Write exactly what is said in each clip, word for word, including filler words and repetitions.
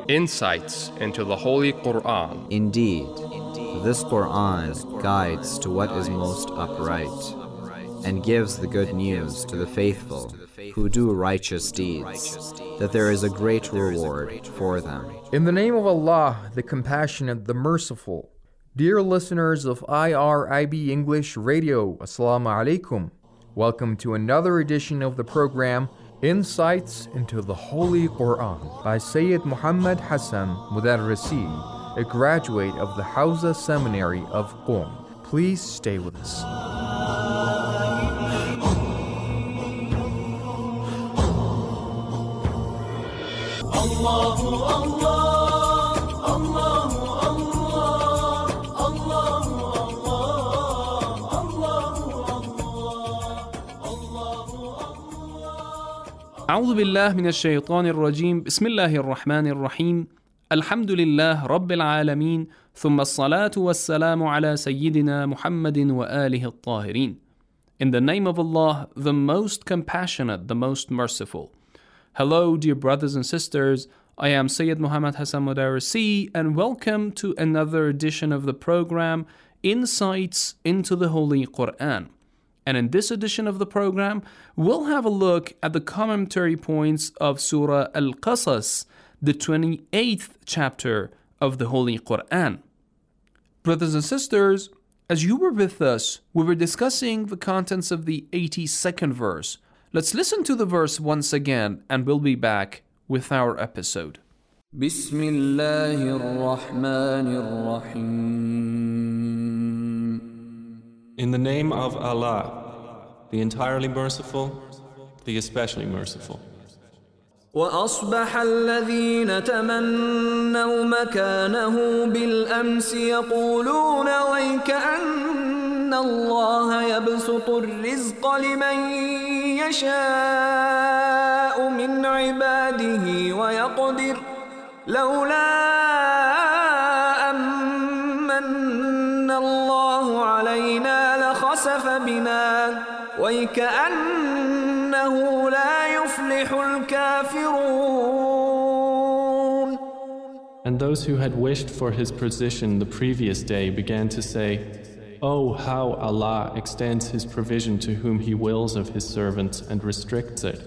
Insights into the Holy Quran. Indeed, this Quran guides to what is most upright and gives the good news to the faithful who do righteous deeds, that there is a great reward for them. In the name of Allah, the Compassionate, the Merciful. Dear listeners of I R I B English Radio, Assalamu alaikum. Welcome to another edition of the program, Insights into the Holy Quran, by Sayyid Muhammad Hassan Mudarrisi, a graduate of the Hawza Seminary of Qom. Please stay with us. Allahu Allah, Allahu Allah, Allahu Allah, Allahu Allah. أعوذ بالله من الشيطان الرجيم. بسم الله الرحمن الرحيم. الحمد لله رب العالمين. ثم الصلاة والسلام على سيدنا محمد وآله الطاهرين. In the name of Allah, the most compassionate, the most merciful. Hello, dear brothers and sisters. I am Sayyid Muhammad Hassan Mudarrisi, and welcome to another edition of the program, Insights into the Holy Quran. And in this edition of the program, we'll have a look at the commentary points of Surah Al-Qasas, the twenty-eighth chapter of the Holy Quran. Brothers and sisters, as you were with us, we were discussing the contents of the eighty-second verse. Let's listen to the verse once again, and we'll be back with our episode. Bismillahir-Rahmanir-Rahim. In the name of Allah, the entirely merciful, the especially merciful. وأصبح الذين تمنوا مكانه بالأمس يقولون ويكأن الله يبسط الرزق لمن يشاء من عباده ويقدر لولا أمن الله علينا لخسف بنا ويكأنه لا يفلح الكافرون. And those who had wished for his position the previous day began to say, "Oh, how Allah extends his provision to whom he wills of his servants and restricts it."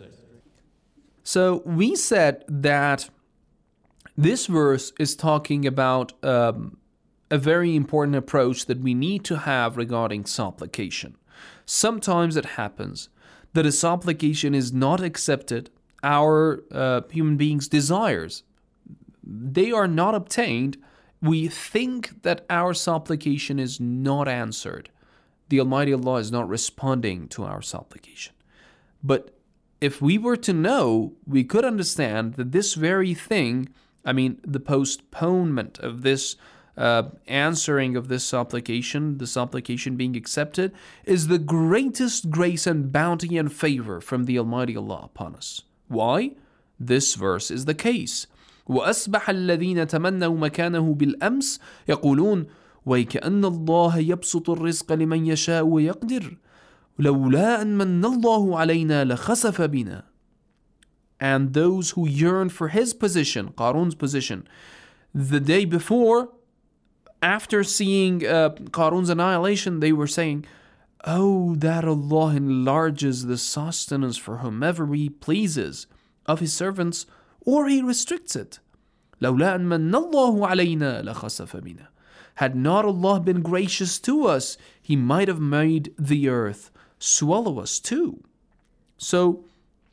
So we said that this verse is talking about um, a very important approach that we need to have regarding supplication. Sometimes it happens that a supplication is not accepted. Our uh, human beings' desires, they are not obtained. We think that our supplication is not answered. The Almighty Allah is not responding to our supplication. But if we were to know, we could understand that this very thing, I mean, the postponement of this uh, answering of this supplication, the supplication being accepted, is the greatest grace and bounty and favor from the Almighty Allah upon us. Why? This verse is the case. وأصبح الذين تمنوا مكانه بالأمس يقولون ويكأن الله يبسط الرزق لمن يشاء ويقدر لولا أن من الله علينا لخسف بنا. And those who yearn for his position, Qarun's position, the day before, after seeing uh, Qarun's annihilation, they were saying, "Oh, that Allah enlarges the sustenance for whomever He pleases of His servants, or He restricts it. لولا أن من الله علينا لخسف بنا. Had not Allah been gracious to us, He might have made the earth swallow us too." So,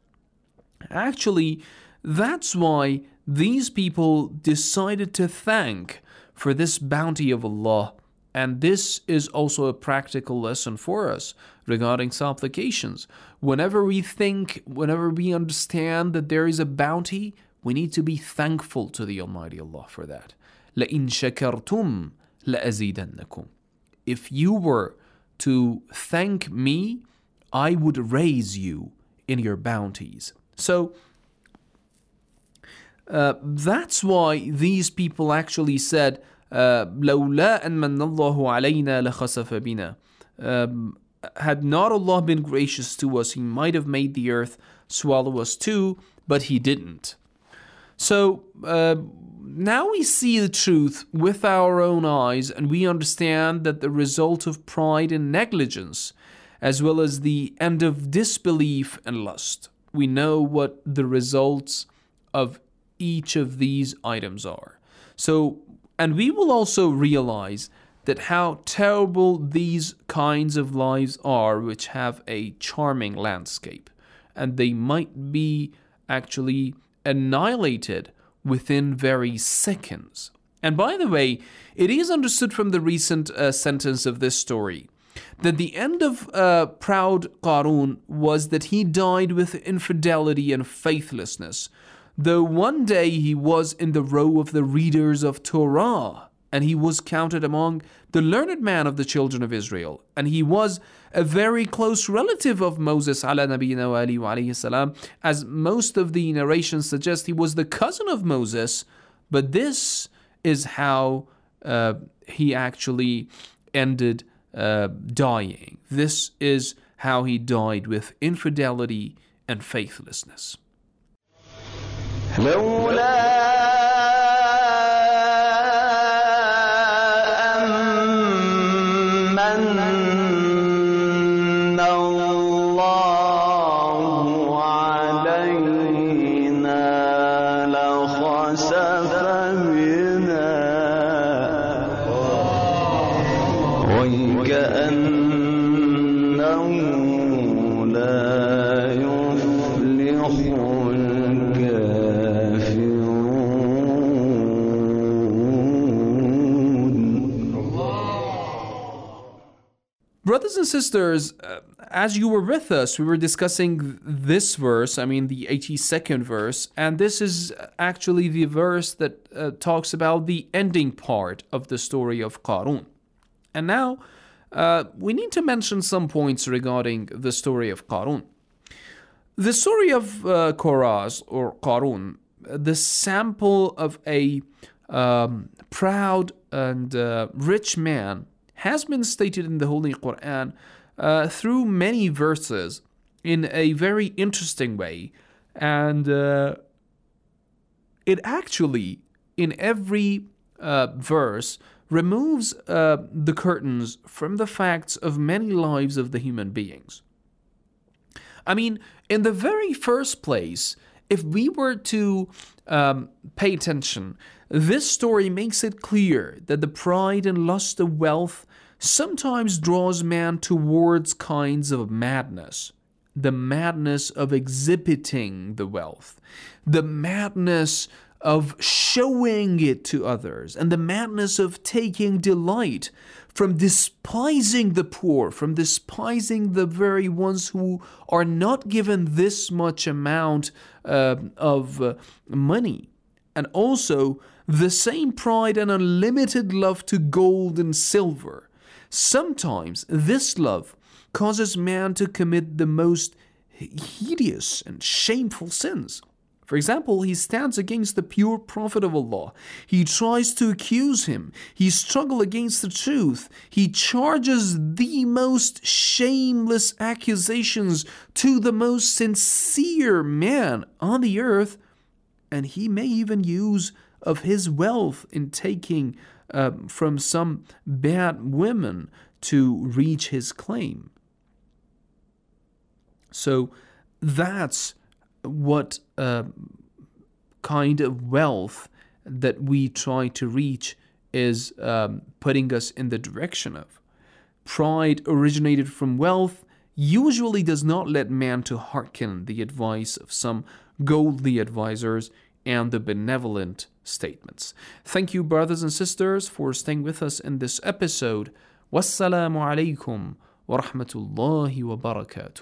actually, that's why these people decided to thank for this bounty of Allah. And this is also a practical lesson for us regarding supplications. Whenever we think, whenever we understand that there is a bounty, we need to be thankful to the Almighty Allah for that. لَإِن شَكَرْتُمْ لَأَزِيدَنَّكُمْ. If you were to thank me, I would raise you in your bounties. So, Uh, that's why these people actually said, لولا أن من الله علينا لخسف بنا. Um, had not Allah been gracious to us, He might have made the earth swallow us too, but He didn't. So uh, now we see the truth with our own eyes, and we understand that the result of pride and negligence, as well as the end of disbelief and lust. We know what the results of each of these items are. So, and we will also realize that how terrible these kinds of lives are, which have a charming landscape, and they might be actually annihilated within very seconds. And by the way, it is understood from the recent uh, sentence of this story that the end of uh, proud Qarun was that he died with infidelity and faithlessness, though one day he was in the row of the readers of Torah, and he was counted among the learned man of the children of Israel, and he was a very close relative of Moses, ala nabiyina wa alihi wa alayhi salam, as most of the narrations suggest he was the cousin of Moses, but this is how uh, he actually ended uh, dying. This is how he died, with infidelity and faithlessness. Brothers and sisters, uh, as you were with us, we were discussing this verse, I mean the eighty-second verse, and this is actually the verse that uh, talks about the ending part of the story of Qarun. And now, uh, we need to mention some points regarding the story of Qarun. The story of uh, Qoraz, or Qarun, the sample of a um, proud and uh, rich man, has been stated in the Holy Quran uh, through many verses in a very interesting way. And uh, it actually, in every uh, verse, removes uh, the curtains from the facts of many lives of the human beings. I mean, in the very first place, if we were to um, pay attention, this story makes it clear that the pride and lust of wealth sometimes draws man towards kinds of madness. The madness of exhibiting the wealth, the madness of showing it to others, and the madness of taking delight from despising the poor, from despising the very ones who are not given this much amount uh, of uh, money. And also the same pride and unlimited love to gold and silver. Sometimes this love causes man to commit the most hideous and shameful sins. For example, he stands against the pure prophet of Allah. He tries to accuse him. He struggles against the truth. He charges the most shameless accusations to the most sincere man on the earth, and he may even use of his wealth in taking Uh, from some bad women to reach his claim. So that's what uh, kind of wealth that we try to reach is um, putting us in the direction of. Pride originated from wealth usually does not let man to hearken the advice of some godly advisors and the benevolent statements. Thank you, brothers and sisters, for staying with us in this episode. Wassalamu alaikum wa rahmatullahi wa barakatuh.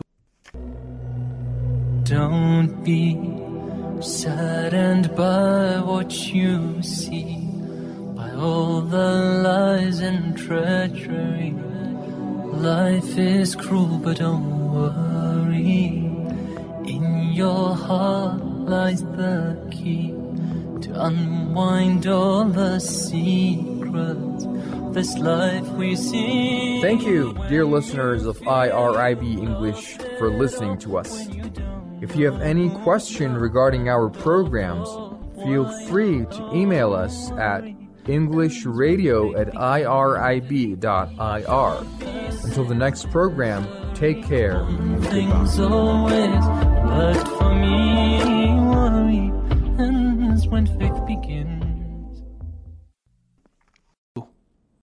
Don't be saddened by what you see, by all the lies and treachery. Life is cruel, but don't worry. In your heart lies the key to unwind all the secrets of this life we see. Thank you, dear listeners of I R I B English, for listening to us. If you have any question regarding our programs, feel free to email us at englishradio at irib dot I R. Until the next program, take care and Things goodbye. always worked for me. Worry ends when faith begins.